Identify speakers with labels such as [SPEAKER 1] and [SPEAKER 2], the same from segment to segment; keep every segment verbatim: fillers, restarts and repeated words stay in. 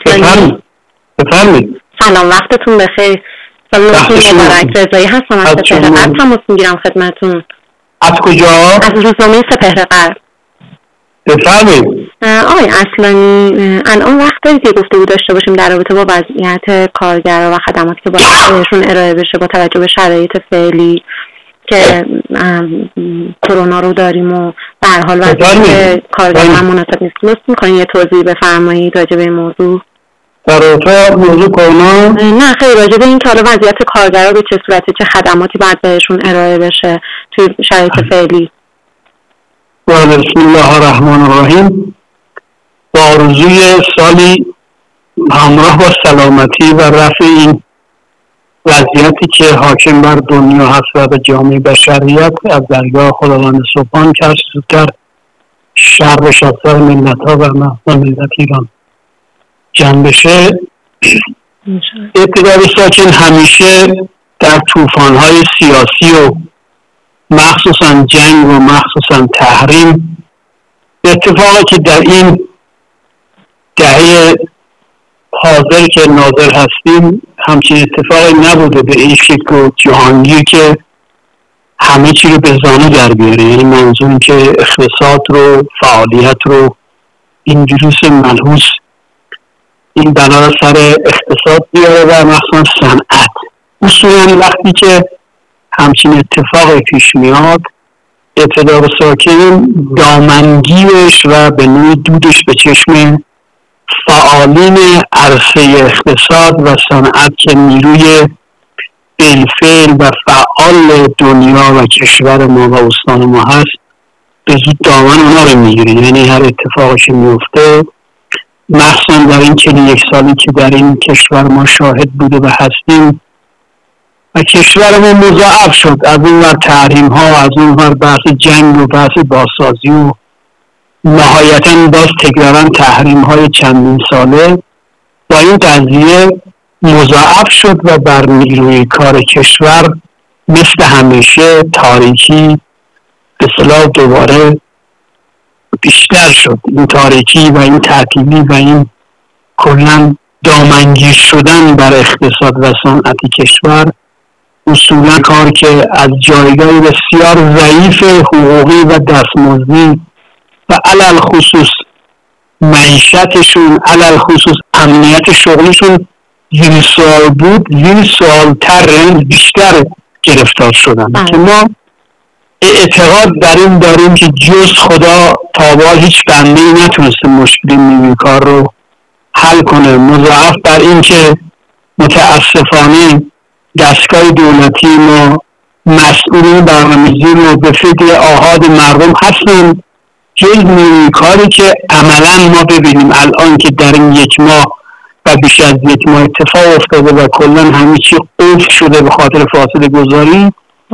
[SPEAKER 1] بفرمایید. بفرمایید.
[SPEAKER 2] سلام، وقتتون بخیر. سلامتون مبارک. رضایی هستم از سپهر تماس میگیرم خدمتتون.
[SPEAKER 1] از کجا؟
[SPEAKER 2] از روزنامه سپهر.
[SPEAKER 1] بفرمایید.
[SPEAKER 2] آقای اصلانی، الان وقت دارید یه گفتگو داشته باشیم در رابطه با وضعیت کارگرا و خدماتی که باید بهشون ارائه بشه با توجه به شرایط فعلی که کرونا رو داریم و به هر حال وضعیت کارگر هم مناسب نیست. لطف می‌کنید یه توضیح بفرمایید راجع به این موضوع؟
[SPEAKER 1] در رابطه موضوع کرونا؟
[SPEAKER 2] نه خیلی راجع به این که حالا وضعیت کارگرا به چه صورتی، چه خدماتی باید بهشون ارائه بشه توی شرایط فعلی.
[SPEAKER 1] بسم الله الرحمن الرحیم. با آرزوی سالی همراه با سلامتی و رفع این وضعیتی که حاکم بر دنیا هست و به جامعه بشریت از درگاه خداوند سبحان که زودتر شر و شر ملت ها و مردم ملت ایران جمع بشه. اعتدال ساکن همیشه در طوفان‌های سیاسی و مخصوصا جنگ و مخصوصا تحریم، اتفاقی که در این دهه حاضر که ناظر هستیم همچین اتفاقی نبوده به این شکل و جهانگیر که همه چی رو به زانو در بیاره. یعنی منظور که اقتصاد رو، فعالیت رو، این ویروس ملحوس این بلا رو سر اقتصاد بیاره و مخصوصا صنعت. اصولا وقتی که همچین اتفاقی پیش میاد، اعتدال ساکن دامنگیرش و به نوعی دودش به چشم فعالین عرصه اقتصاد و صنعت که نیروی بالفعل و فعال دنیا و کشور ما و استان ما هست به زود دامن اونا رو میگیره. یعنی هر اتفاقی میفته، مخصوصا در این چهل و یک سالی که در این کشور ما شاهد بوده و هستیم و کشورمون مضاعف شد، از اون ور تحریم ها، از اون ور بحث جنگ و بحث بازسازی و نهایتاً باز تکرارن تحریم های چندین ساله با این قضیه مضاعف شد و بر نیروی کار کشور مثل همیشه تاریکی به اصطلاح دوباره بیشتر شد. این تاریکی و این تعطیلی و این کلاً دامنگیر شدن بر اقتصاد و صنعت کشور اصولا کار که از جایگاه بسیار ضعیف حقوقی و دستمزدی و علل خصوص معیشتشون، علل خصوص امنیت شغلشون زیر سوال بود، زیر سوال تر رنج بیشتر گرفتار شدن که ما اعتقاد در این داریم که جز خدا تابا هیچ بنده‌ای نتونسته مشکل نیروی کار رو حل کنه. مضاعف بر این که متاسفانه دستگاه دولتی ما مسئولین برنامه‌ریزی رو به فکر آحاد مردم هستن، جز نیروی کاری که عملا ما ببینیم الان که در این یک ماه و بیش از یک ماه اتفاق افتاده و کلا همه چی قفل شده به خاطر فاصله گذاری.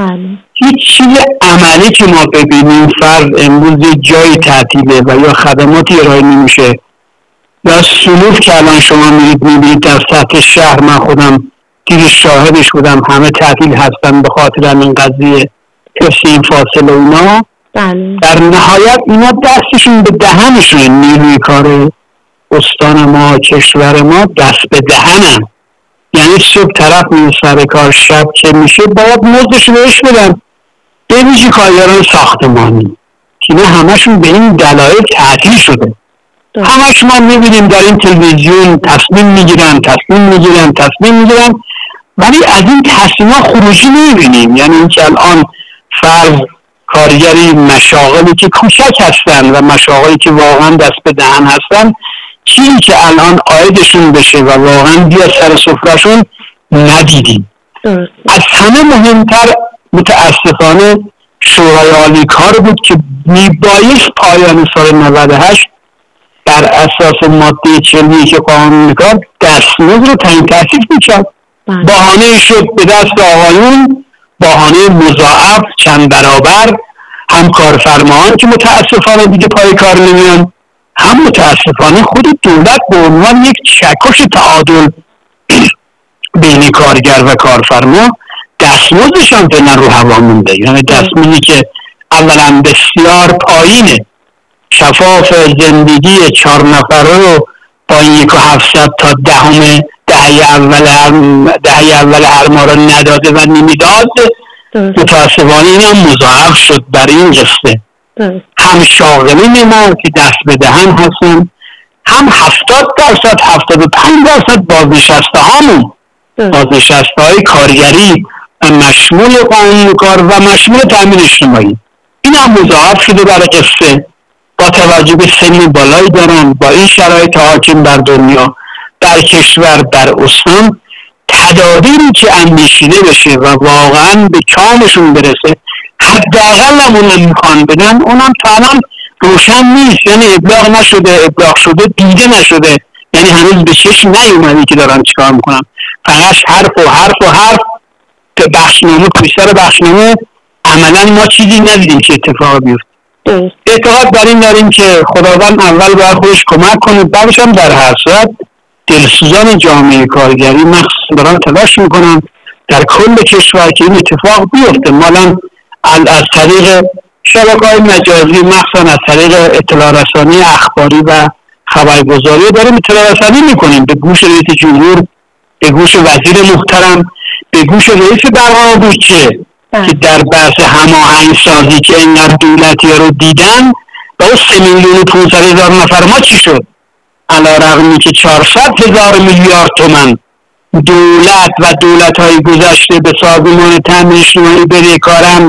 [SPEAKER 1] هیچ چیز عملی که ما ببینیم، فرض امروز یک جای تعطیله و یا خدماتی ارائه نمیشه یا سلوک که الان شما میرید میبینید در سطح شهر، من خودم دیر شاهدش بودم، همه تعطیل هستن به خاطر همین قضیه حفظ این فاصله اونا.
[SPEAKER 2] بله.
[SPEAKER 1] در نهایت اینا دستشون به دهنشون، نیروی کار استان ما، کشور ما دست به دهنن. یعنی صبح طرف میره سر کار، شب که میشه باید مزدش بهش بدن، به ویژه کارگران ساختمانی که اینا همشون به این دلایل تعطیل شده. همش ما میبینیم در این تلویزیون تصمیم میگیرن تصمیم میگیرن تصمیم میگیرن ولی از این تصمیم‌ها خروجی نمیبینیم. یعنی اینکه الان فرض کارگری مشاغلی که کوچک هستن و مشاغلی که واقعا دست به دهن هستن، چیزی که الان عایدشون بشه و واقعا بیاد سر سفرهشون ندیدیم. از همه مهمتر متاسفانه شورای عالی کار بود که میبایست پایان سال نود و هشت بر اساس ماده چهل و یک قانون کار دستمزد رو تعیین تأسیس میکرد. بهانه شد به دست آقایون، بهانه مضاعف چند برابر، هم کارفرمایان که متاسفانه دیگه پای کار نمیان، هم متاسفانه خود دولت به عنوان یک چکش تعادل بین کارگر و کارفرما دستمزدشان فعلا رو هوا مونده. یعنی دستمزدی که اولا بسیار پایینه، کفاف زندگی چهار نفره رو با این یک و هفتصد تا دهم دهه اول دهه اول هر ماه را نداده و نمیداد، متاسفانه این هم مضاعف شد بر این قصه. هم شاغلین ما که دست به دهن هستن، هم هفتاد درصد هفتاد و پنج درصد بازنشسته هامون، بازنشسته های کارگری مشمول قانونکار و مشمول تامین اجتماعی، این هم مضاعف شده برای قصه. با توجه به سن بالایی دارن، با این شرایط حاکم بر دنیا، در کشور، در استان، تدابیری که اندیشیده بشه و واقعا به کامشون برسه، حداقل هم اونم میخوان بدن، اونم تا الان روشن نیست. یعنی ابلاغ نشده، ابلاغ شده دیده نشده، یعنی هنوز به چشم نیومدی که دارن چیکار میکنن. فقط حرف و حرف و حرف، بخشنامه پشتر بخشنامه، عملا ما چیزی ندیدیم که اتفاق بیفته. اعتقاد بر این داریم که خداوند اول باید خودش کمک کنه، بعدش هم در هر صورت دلسوزان جامعه کارگری مخصوصا دارن تلاش میکنن در کل کشور که این اتفاق بیفته. مالا از طریق شبکه‌های مجازی، مخصوصا از طریق اطلاع رسانی اخباری و خبرگزاری داریم اطلاع رسانی میکنیم به گوش رئیس جمهور، به گوش وزیر محترم، به گوش رئیس برنامه بودجه که در بحث هماهنگ سازی که اینقدر دولتی ها رو دیدن با اون سه میلیون و پونصد هزار نفر ما چی شد؟ علی رغمی که چهارصد هزار میلیارد تومان دولت و دولت های گذشته به سازمان تامین اجتماعی بدهکارن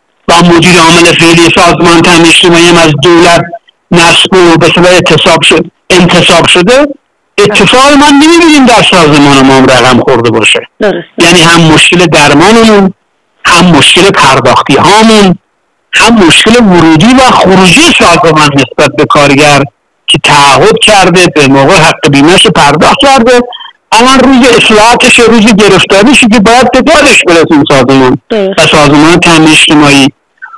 [SPEAKER 1] و مدیر عامل فعلی سازمان تامین اجتماعی هم از دولت نصب و به اصطلاح انتصاب شد انتصاب شده، اتفاق ما نمیبینیم در سازمان ما رقم خورده باشه. یعنی هم مشکل درمانمون، هم مشکل پرداختی هامون، هم مشکل ورودی و خروجی سازمان نسبت به کارگر که تعهد کرده به موقع حق بیمه‌اش پرداخت کرده، الان روز اصلاحاتش، روز گرفتاریش که باید به دادش برسیم سازمان و سازمان تامین اجتماعی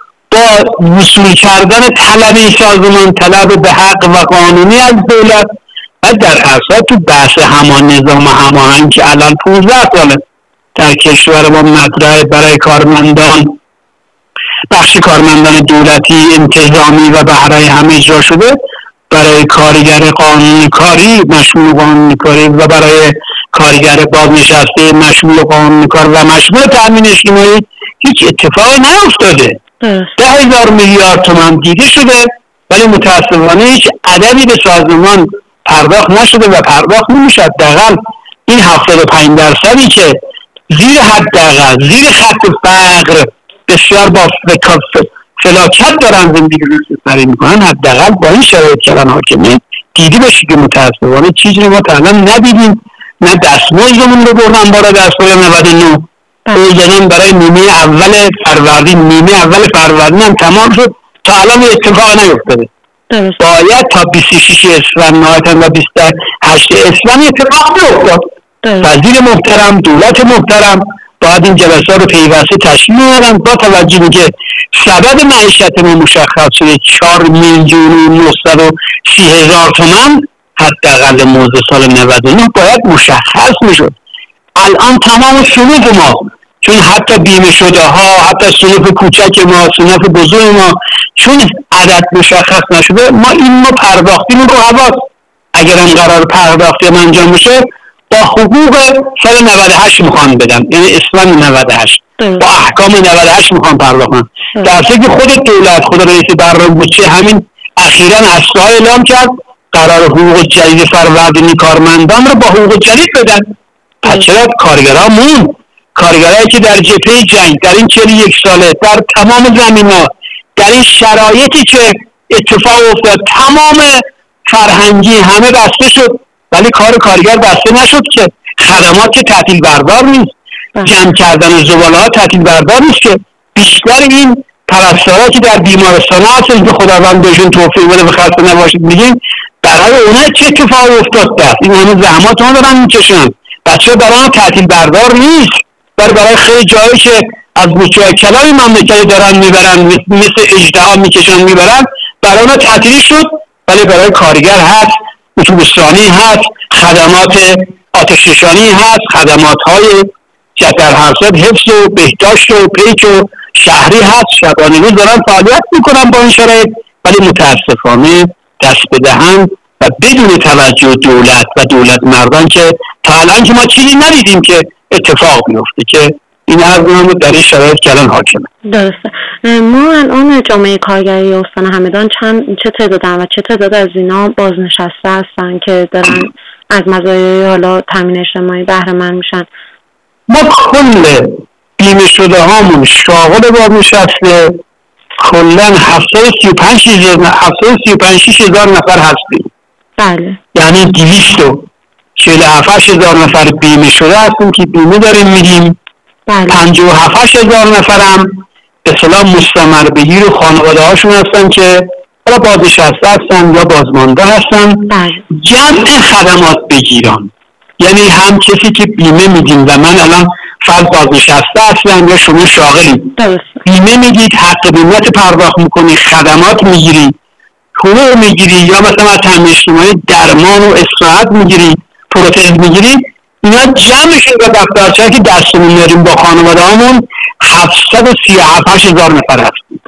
[SPEAKER 1] با وصول کردن طلب سازمان، طلب به حق و قانونی از دولت و در اصل تو بحث همان نظام هماهنگ که الان پانزده ساله در کشور ما مطرح برای کارمندان، بخش کارمندان دولتی، انتظامی و برای همه اجرا شده، برای کارگر قانونی کاری مشمول قانونی کاری و برای کارگر بازنشسته مشمول قانونی کار و مشمول تامین اجتماعی هیچ اتفاقی نیفتاده. ده هزار میلیارد تومان دیده شده ولی متاسفانه هیچ عددی به سازمان پرداخت نشده و پرداخت نمیشه. حداقل این هفتاد و پنج درصدی که زیر حداقل زیر خط فقر بسیار با فلاکت دارن زندگی رو سپری میکنن، حداقل با این شرایط کلان حاکمه دیدی باشی که متاسفانه چیزی ما تا الان ندیدیم. نه دستمزدمون رو بردن بالا در سال نود و نه، روزنامه برای نیمه اول فروردین، نیمه اول فروردین هم تمام شد، تا الان اتفاق نیفتاده. باید تا بیست و شش اسفند نهایتا و بیست و هشت اسفند اتفاق بیفتاد. وزیر محترم، دولت محترم باید این جلسه رو پیوسته تشکیل میدن با توجه به که سبب معیشت ما مشخص شده چهار میلیون و نهصد و سی هزار تومان، حداقل موضوع سال نود و نه باید مشخص میشد. الان تمام صنوف ما، چون حتی بیمه شده ها، حتی صنوف کوچک ما، صنوف بزرگ ما، چون عدد مشخص نشده، ما این ما پرداختیم رو حواس اگر هم قرار پرداختی هم انجام بشه با حقوق سال نود و هشت میخوان بدن، یعنی اسفند نود و هشت با احکام نود و هشت میخوان پرداخت کنن، در حالی که خود دولت، خود رئیس برنامه بودجه همین اخیراً هسته اعلام کرد قرار حقوق جدید فروردینی کارمندان رو با حقوق جدید بدن. پس چرا کارگرها مون کارگرایی که در جبهه جنگ در این چهل و یک ساله در تمام زمین‌ها در این شرایطی که اتفاق افتاد تمام فرهنگی همه بسته شد ولی کار کارگر بسته نشد که خدمات که تعطیل بردار نیست، جمع کردن زباله‌ها تعطیل بردار نیست که بیشتر این پرستارا که در بیمارستان هستن که خداوند بهشون توفیق بده و خسته نباشید میگیم برای اونها چه اتفاقی افتاد؟ بس این همه زحمات اون دارن میکشن، بچه برای تعطیل بردار نیست، برای برای خیلی جایی که از بچه‌های کلان مملکتی دارن میبرن مثل اژدها میکشن میبرن برای اونها تعطیلی شد، ولی برای کارگر هست، اتوبوسرانی هست، خدمات آتش‌نشانی هست، خدمات های در هر صورت حفظ و بهداشت و پیک و شهری هست، شبانه روز دارن فعالیت میکنن با این شرایط، ولی متاسفانه دست به دهن و بدون توجه دولت و دولت مردان که تا الان که ما چیزی ندیدیم که اتفاق بیفته، که این عرض در این شرایط کلان حاکمه.
[SPEAKER 2] درسته. ما الان جامعه کارگری استان همدان چند چه تعدادن و چه تعداد از اینا بازنشسته هستن که دارن از مزایای حالا تامین اجتماعی بهره مند میشن؟
[SPEAKER 1] ما کل بیمه شده هامون شاغل بازنشسته کلا هفتاد و سی و پنج هفتاد و سی و پنج شیش هزار نفر هستیم.
[SPEAKER 2] بله.
[SPEAKER 1] یعنی دویست و چهل و هفت هزار نفر بیمه شده هستیم که بیمه داریم میدیم.
[SPEAKER 2] بله.
[SPEAKER 1] پنجاه و هفت هزار نفر هم به اصطلاح مستمر بگیر و خانواده هاشون هستن که حالا بازنشسته هستن یا بازمانده هستن.
[SPEAKER 2] بله.
[SPEAKER 1] جمع خدمات بگیران، یعنی هم کسی که بیمه میدیم و من الان فرض بازنشسته هستم یا شما شاغلی، بیمه میدید، حق بیمت پرداخت میکنی، خدمات میگیری، حقوق میگیری، یا مثلا از تامین اجتماعی درمان و استراحت میگیری، پروتز میگیری، اینا جمع شد و دفترچه‌ای که دستمون داریم با خانواده هامون هفتصد و سی و هفت هزار نفر هستیم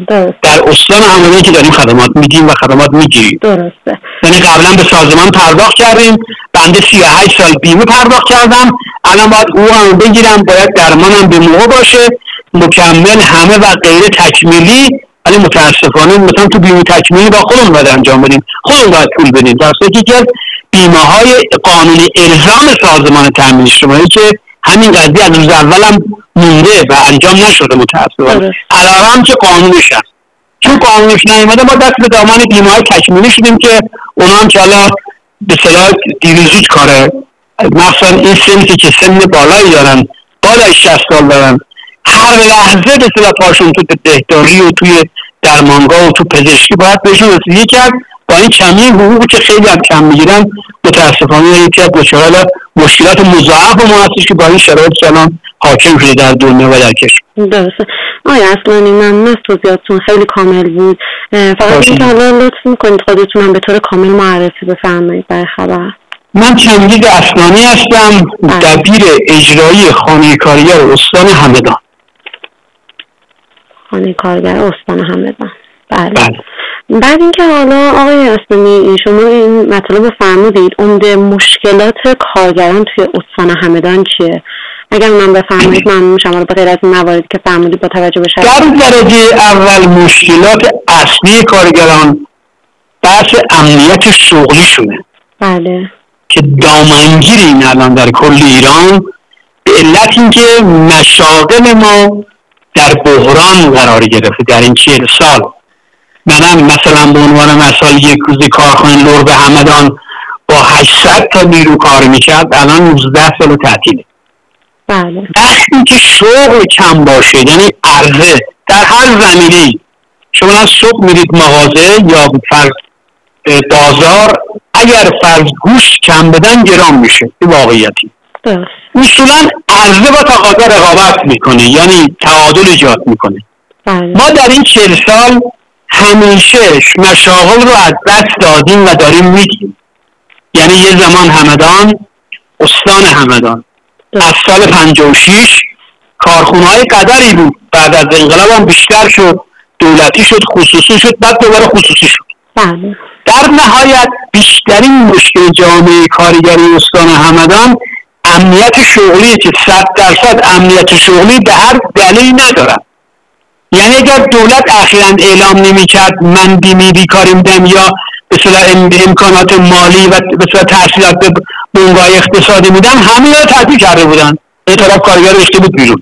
[SPEAKER 1] در استان همدان که داریم خدمات میدیم و خدمات میگیریم.
[SPEAKER 2] درسته.
[SPEAKER 1] یعنی قبلا به سازمان پرداخت کردیم، بنده سی و هشت سال بیمه پرداخت کردم، الان باید حقوقم بگیرم، باید درمانم به موقع باشه، مکمل همه و غیر تکمیلی، ولی متاسفانه مثلا تو بیمه تکمیلی با خودمون باید انجام بدیم، خودمون باید پول بدیم، در صورتی که بیمه های قانونی الزام سازمان تامین اجتماعی که همین قضیه از روز اولم مونده و انجام نشده متاسفانه، علاوه هم که قانونش هست، چون قانونش نیامده ما دست به دامان بیمه های تکمیلی شدیم که اونا هم که الان به صلاح دیروزود کاره، مثلا این سنی که سن بالایی دارن، بالای شصت سال دارن، هر لحظه به صلاح پاشون تو دهداری و توی درمانگاه و تو پزشکی باید بهشون رسیدگی کرد، با این کمی حقوقی که خیلی هم کم میگیرن متاسفانه یکی از دچار مشکلات مضاعف ما هستش که با این شرایط الان حاکم شده در دنیا و در کشور.
[SPEAKER 2] درسته. آقای اصلانی ممنون از توضیحاتتون، خیلی کامل بود. فقط اینکه حالا لطف میکنید خودتون هم به طور کامل معرفی بفرمایید برای خبر.
[SPEAKER 1] من چنگیز اصلانی هستم، دبیر اجرایی خانه کارگر استان همدان.
[SPEAKER 2] خانه کارگر استان همدان. بله. بله. بعد اینکه حالا آقای اصلانی شما این مطلب فرمودید، عمده مشکلات کارگران توی استان همدان چیه؟ اگر من بفرمایید ممنون میشم، به غیر از این مواردی که فرمودید با توجه به شرایط.
[SPEAKER 1] در درجه اول مشکلات اصلی کارگران بحث امنیت شغلی شونه.
[SPEAKER 2] بله.
[SPEAKER 1] که دامنگیریم الان در کل ایران، به علت اینکه مشاغل ما در بحران قرار گرفته در این چهل سال. من مثلا به عنوان مثال یک روز کارخانه لرب همدان با هشتصد تا نیرو کار میکرد، الان نوزده سال تعطیله.
[SPEAKER 2] بله.
[SPEAKER 1] وقتی که شغل کم باشه، یعنی عرضه در هر زمینه‌ای، شما صبح میرید مغازه یا فرض بازار، اگر فرض گوشت کم بدن گران میشه، این واقعیتی.
[SPEAKER 2] درست.
[SPEAKER 1] اصولا عرضه با تقاضا رقابت میکنه، یعنی تعادل ایجاد میکنه.
[SPEAKER 2] بله.
[SPEAKER 1] ما در این چهل سال همیشه مشاغل رو از دست دادیم و داریم میدیم. یعنی یه زمان همدان، استان همدان از سال پنجاه و شش کارخونه‌های قدری بود، بعد از انقلاب هم بیشتر شد، دولتی شد، خصوصی شد، بعد دوباره خصوصی شد.
[SPEAKER 2] بله.
[SPEAKER 1] در نهایت بیشترین مشکل جامعه کارگری استان همدان امنیت شغلی که صد درصد امنیت شغلی به هر دلیل ندارد. یعنی اگر دولت اخیراً اعلام نمی‌کرد من بیمه بیکاری میدم یا به اصطلاح امکانات مالی و به اصطلاح تحصیلات به بنگاه اقتصادی میدم، همه رو تعطیل کرده بودن، به طرف کارگر ریخته بود بیرون.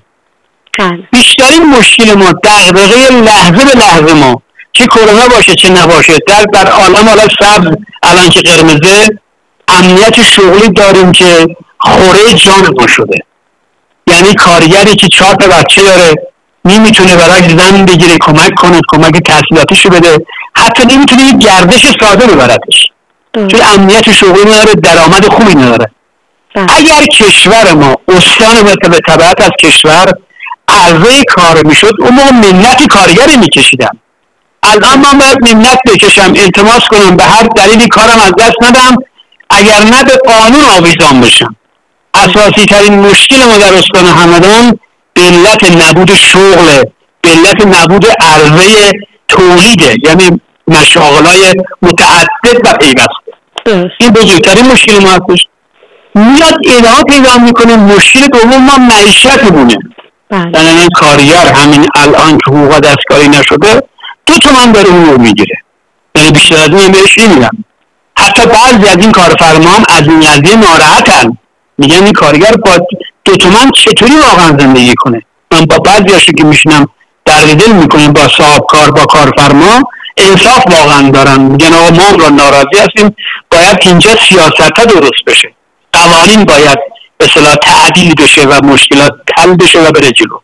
[SPEAKER 1] بیشترین مشکل ما دغدغه لحظه به لحظه ما، چه کرونا باشه چه نباشه، در در عالم حالا سبز الان که قرمزه، امنیت شغلی داریم که خوره جان ما شده. یعنی کارگری که چهار تا بچه داره نمیتونه برای زن بگیره کمک کنه، کمک تحصیلاتیشو بده، حتی نمیتونه یه گردش ساده ببردش، چون امنیت شغلی نداره، درآمد خوبی نداره. اگر کشور ما استان ما به تبعیت از کشور عرضه کار میشد، اون موقع منت کارگری میکشیدم. الان من باید منت بکشم، التماس کنم، به هر دلیلی کارم از دست ندم، اگر نه به قانون آویزان بشم. اساسی ترین مشکل ما در استان همدان به علت نبود شغل، به علت نبود عرضه تولیده، یعنی مشاغلای متعدد و پیوسته. این بزرگترین مشکل ما هستش. میاد ادامه پیدا میکنه. مشکل دوم ما معیشتمونه. مثلا کارگر همین الان که حقوق دستکاری نشده دو تومن داره اون رو میگیره، یعنی بیشتر از این بهش نمیدم. حتی بعضی از این کارفرما هم از این قضیه ناراحتن، میگن این کارگر با دو تومن چطوری واقعا زندگی کنه. من با بعضی هاشو که میشنم درد دل میکنیم با صاحب کار با کارفرما انصاف واقعا دارن، میگن آقا ما را ناراضی هستیم، باید اینجا سیاست ها درست بشه، قوانین باید به اصطلاح تعدیل بشه و مشکلات حل بشه و بره جلو.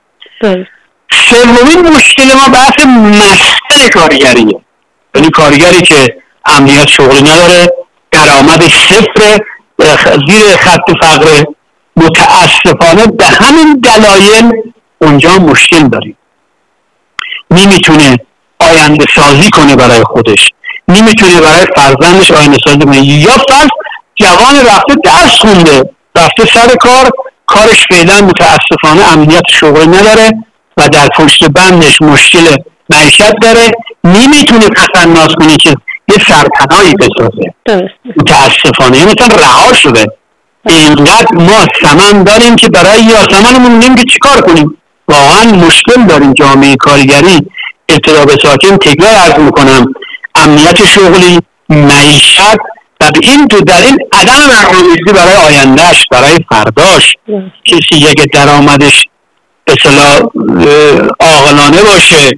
[SPEAKER 1] سومین مشکل ما بحث مسئله کارگریه، یعنی کارگری که امنیت شغلی نداره، درآمدش صفر، زیر خط فقر، متاسفانه به همین دلایل اونجا مشکل داریم. نمیتونه آینده سازی کنه برای خودش، نمیتونه برای فرزندش آینده سازی کنه. یا فرض جوان رفته درس خونده، رفته سر کار، کارش فعلا متاسفانه امنیت شغلی نداره و در پشت بندش مشکل معیشت داره، نمیتونه تخلص کنه که یه سرپناهی بسازه. متاسفانه مثلا رها شده. اینقدر ما ثمن داریم که برای یاسمانمون نمیدونیم که چیکار کنیم. واقعا مشکل داریم. جامعه کارگری ابتدا به ساکن تکرار عرض میکنم، امنیت شغلی، معیشت و به این دو دلیل عدم برنامه‌ریزی برای آیندهش، برای فرداش. کسی که درآمدش به اصطلاح عاقلانه باشه،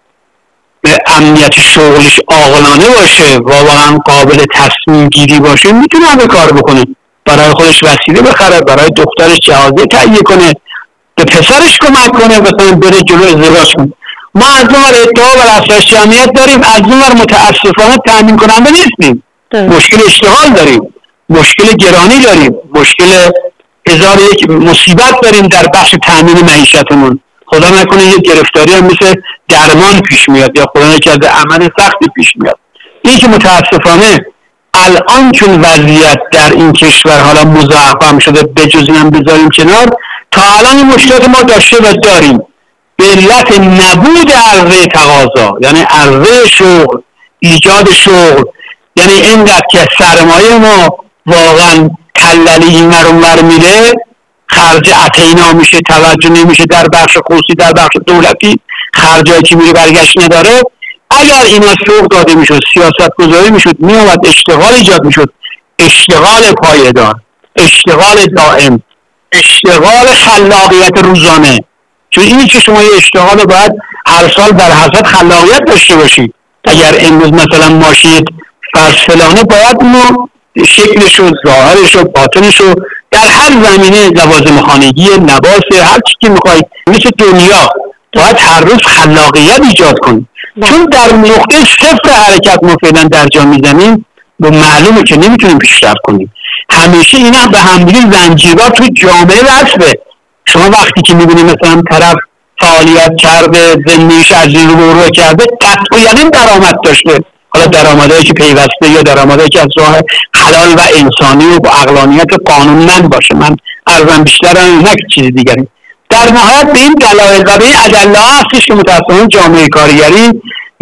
[SPEAKER 1] به امنیت شغلش عاقلانه باشه، واقعا قابل تصمیم گیری باشه، میتونه همه کار بکنه، برای خودش وسیله بخره، برای دخترش جهازه تهیه کنه، به پسرش کمک کنه، مثلا بره جلو ازدواج کنه. ما از اون ور ادعا و رفعش جمعیت داریم، از اون ور متاسفانه تامین کننده نیستیم. مشکل اشتغال داریم، مشکل گرانی داریم، مشکل هزار یک مصیبت داریم در بخش تامین معیشتمون. خدا نکنه یه گرفتاری هم مثل درمان پیش میاد یا خدا نکرده عمل سختی پیش میاد. این که متاسفانه الان چون وضعیت در این کشور حالا مضاعف شده، بجز اینم بذاریم کنار، تا الان این مشکلات ما داشته و داریم به علت نبود عرضه تقاضا، یعنی عرضه شغل، ایجاد شغل، یعنی اینقدر که سرمایه ما واقعا کللی این ور اون ور میره، خرج عطینا میشه، توجه نمیشه در بخش خصوصی، در بخش دولتی خرجایی که میره برگشت نداره. اگر اینا سوق داده میشد، سیاست گذاری میشد، میومد اشتغال ایجاد میشد، اشتغال پایدار، اشتغال دائم، اشتغال خلاقیت روزانه. چون اینی که شما یه اشتغال باید هر سال بر حسب خلاقیت داشته باشید. اگر امروز مثلا ماشین فرض فلانه، باید اونو شکلش و ظاهرش و باطنش و در هر زمینه، لوازم خانگی، لباس، هر چی که میخواید، مثل دنیا باید هر روز خلاقیت ایجاد کنید. چون در نقطه صفر حرکت ما فعلا در جا میزنیم و معلومه که نمیتونیم پیشرفت کنیم. همیشه اینا به همدیگه زنجیرها تو جامعه وصله. شما وقتی که میبینید مثلا طرف فعالیت کرده، زندگیش از این رو رو کرده، قطع و یقین درآمد داشته، حالا درآمدهایی که پیوسته یا درآمدهایی که از راه حلال و انسانی و با عقلانیت قانونمند باشه، من عرضم بیشتر هم نه چیز دیگری. در نهایت به این دلایل و به این ادله هستش که متأسفانه جامعه کارگری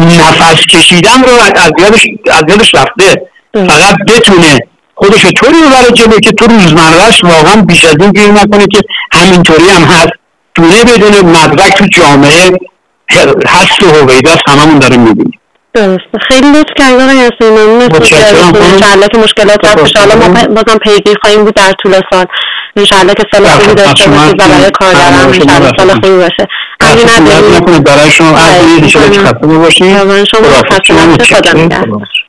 [SPEAKER 1] نفس کشیدن رو از یادش از یادش رفته. فقط بتونه خودش طوری ببره جلو که تو روزمره‌اش واقعا بیش از این گیر نکنه که همینطوری هم هست. دونه بدونه مدرک تو جامعه هست و هویداست، هممون داریم میبینیم.
[SPEAKER 2] درست. خیلی لطف کردید آقای حسینی. ممنون انشالله که مشکلات هست، انشالله ما بازم پیگیر خواهیم بود در طول سال، انشالله که سال خوبی داشته باشید و برای کارگران انشالله سال خوبی باشه. اگه ندارید
[SPEAKER 1] برای شما عزیزی شما خسته باشید.
[SPEAKER 2] شما خسته نباشید. خدا نگهدار.